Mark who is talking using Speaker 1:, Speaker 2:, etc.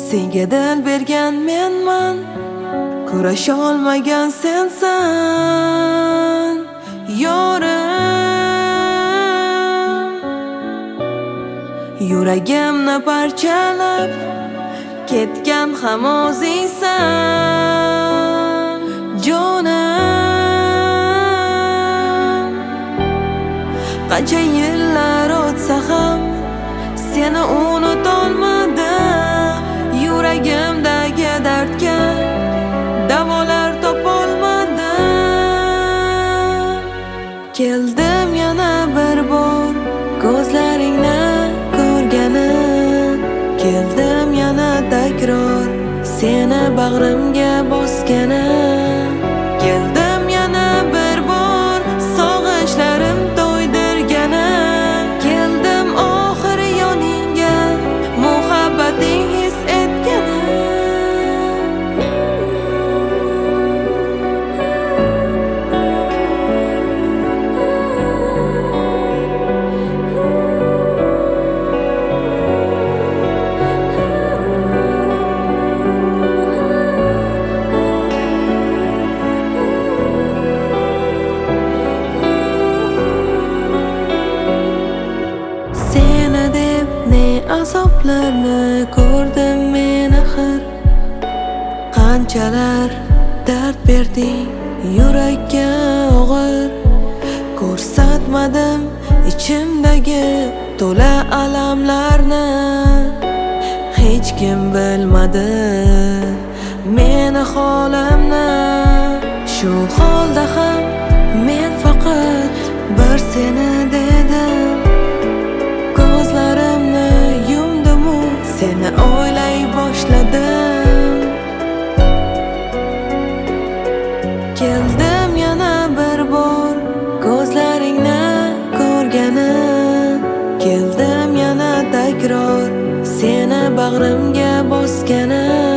Speaker 1: Senga dil bergan menman, kurasha olmagan sensan yorim. Yuragimni parchalab ketgan ham o'zingsan jonim. Qancha yillar o'tsa ham seni unutolmadim. Yuragimdagi dardga davolar topolmadim. Keldim yana bir bor ko'zlaringni ko'rgani, keldim yana takror seni bag'rimga bosgani. Keldim yana bir bor sog'inchlarim to'ydirgani. Keldim oxir yoningga muhabbating his etgani. Seni deb ne azoblarni ko'rdim men axir. Qanchalar dard berding yurakka og'ir. Ko'rsatmadim ichimdagi to'la alamlarni. Hech kim bilmadi meni holimni. Shu holda ham men faqat bir seni dedim. Ko'zlarimni yumdim-u seni o'ylay boshladim. Keldim yana bir bor ko'zlaringni ko'rgani. Keldim yana takror seni bag'rimga bosgani.